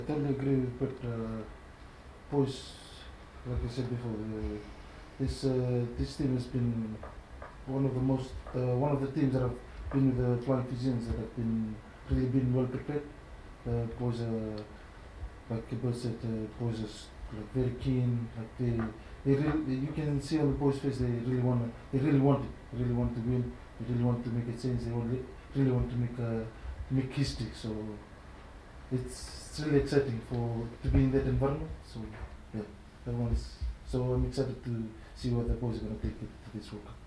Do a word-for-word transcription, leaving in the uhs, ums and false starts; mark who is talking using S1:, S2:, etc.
S1: I totally agree with what uh, boys, like I said before, uh, this uh, this team has been one of the most uh, one of the teams that have been with the Flying Fijians that have been really been well prepared. Uh, boys are, like Kibble said, uh, boys are s- like very keen. Like they, they really, you can see on the boys' face they really want, they really want it. They really want to win. They really want to make a change. They want, really want to make a make history. So it's, it's really exciting for to be in that environment. So yeah, everyone is. So I'm excited to see what the boys are going to take it to this World Cup.